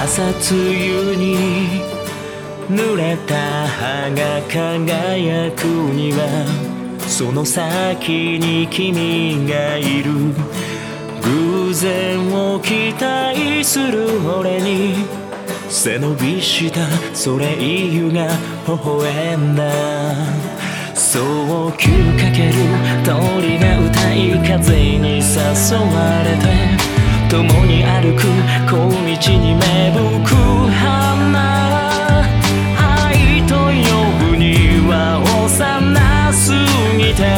朝露に濡れた葉が輝くにはその先に君がいる。偶然を期待する俺に背伸びしたソレイユが微笑んだ。そう急かける鳥が歌い風に誘われて共に歩く小道に芽吹く花。愛と呼ぶには幼すぎて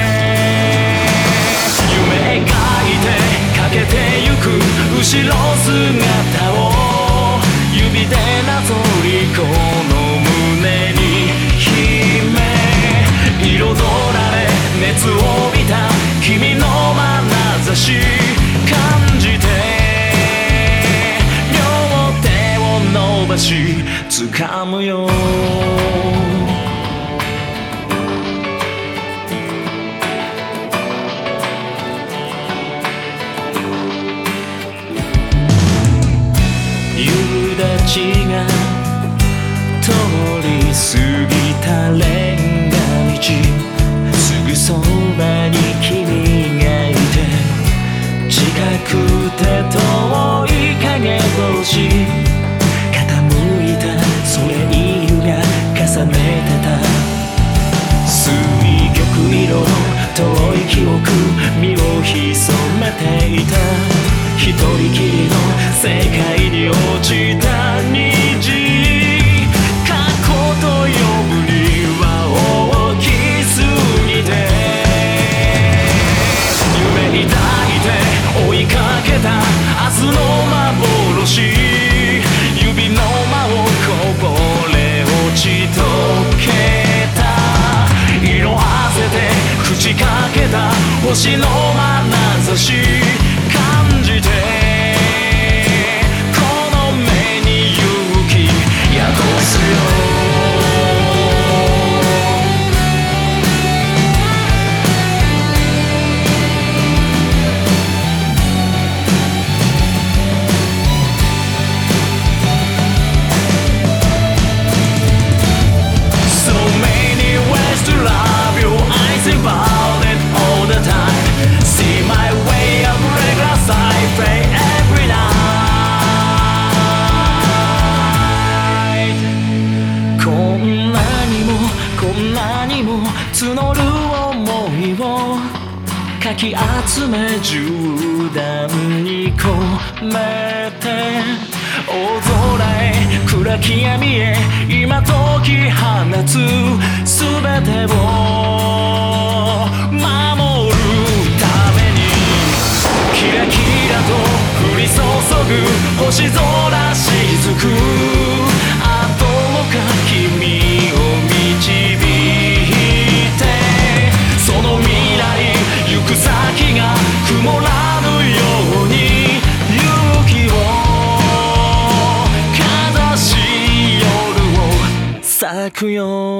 夢描いてかけてゆく後ろ姿を指でなぞりこの胸に秘め彩られ熱を帯びた君の眼差し感じて両手を伸ばし掴むよ。夕立が通り過ぎたレンガ道、すぐそばに君がいて近くて遠い影星傾いたソレイユが重ねてた。水玉色の遠い記憶身を潜めていた。一人きりの世界に落ちた虹、過去と呼ぶには大きすぎて夢抱いて追いかけた明日の幻、指の間をこぼれ落ち溶けた。色あせて口かけた星の眼差し感じてこの目に勇気宿すよ。募る想いをかき集め銃弾に込めて大空へ暗き闇へ今解き放つ全てを守るためにキラキラと降り注ぐ星空雫、あとか君を導いその未来行く先が曇らぬように勇気をかざし夜を咲くよ。